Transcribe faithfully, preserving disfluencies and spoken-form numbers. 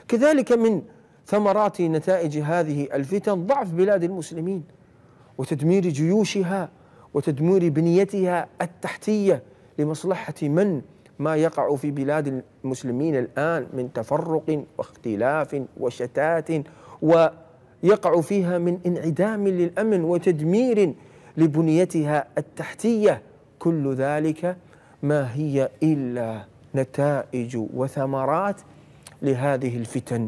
كذلك من ثمرات نتائج هذه الفتن ضعف بلاد المسلمين وتدمير جيوشها وتدمير بنيتها التحتية لمصلحة من ما يقع في بلاد المسلمين الآن من تفرق واختلاف وشتات، ويقع فيها من انعدام للأمن وتدمير لبنيتها التحتية. كل ذلك ما هي إلا نتائج وثمرات لهذه الفتن.